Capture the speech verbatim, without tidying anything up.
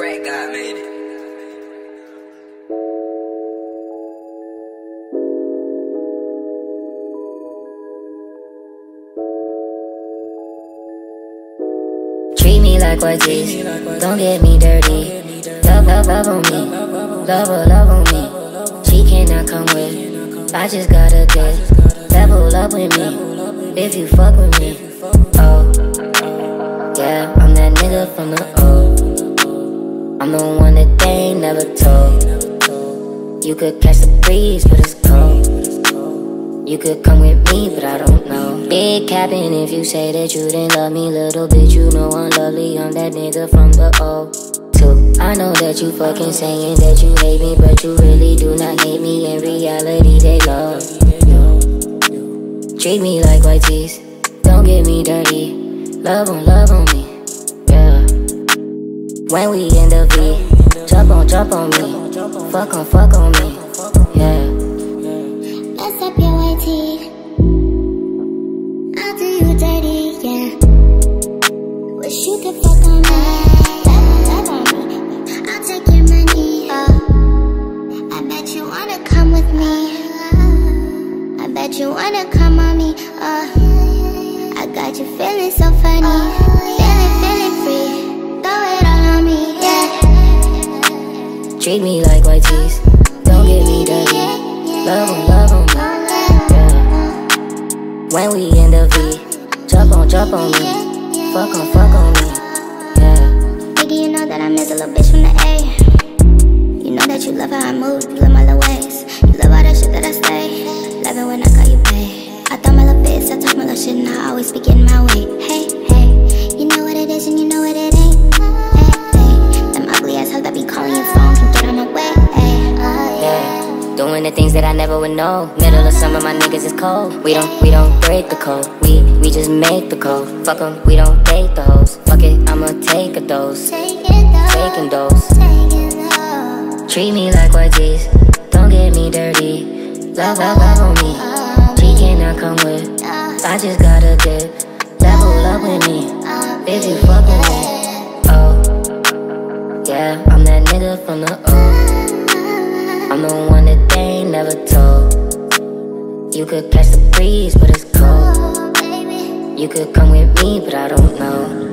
Thank God made it. Treat me like white tees, don't get me dirty. Love, love, love on me, love, love, love on me. She cannot come with, I just got a dick. Level up with me, if you fuck with me. Oh, yeah, I'm that nigga from the O. I'm the one that they ain't never told. You could catch the breeze, but it's cold. You could come with me, but I don't know. Big capping if you say that you didn't love me. Little bitch, you know I'm lovely. I'm that nigga from the O two. I know that you fucking saying that you hate me, but you really do not hate me. In reality, they love you. Treat me like white tees, don't get me dirty. Love on, love on me, yeah. When we in the V, jump on, jump on me. Fuck on, fuck on me, yeah. Mess up your white tee, I'll do you dirty, yeah. Wish you could fuck on me, love, love on me. I'll take your money, uh, I bet you wanna come with me, I bet you wanna come on me, uh. I got you feeling so funny, feeling, feeling free. Throw it all on me, yeah. Treat me like white tees, don't get me dirty. Love on, love on me, yeah. When we in the V, jump on, jump on me. Fuck on, fuck on me, yeah. Nigga, you know that I'm this little bitch from the A. You know that you love how I move, you love my little ways. You love all that shit that I say. Love it when I call you babe. I thought my little bits, I talk my little shit, and I always be getting my way. Hey, hey, you know what it is and you know what it ain't. Hey, hey, them ugly ass hoes that be calling your phone can get on the way. Hey, oh yeah. Doing the things that I never would know. Middle of summer, my niggas is cold. We don't, we don't break the code. We, we just make the code. Fuck 'em, we don't date the hoes. Fuck it, I'ma take a dose. Taking dose. Treat me like white tees, don't get me dirty. Love, love, love on me. She cannot come with, I just got a dip. Level up with me, if you fuck with me. Oh, yeah, I'm that nigga from the O. I'm the one that they ain't never told. You could catch the breeze, but it's cold. You could come with me, but I don't know.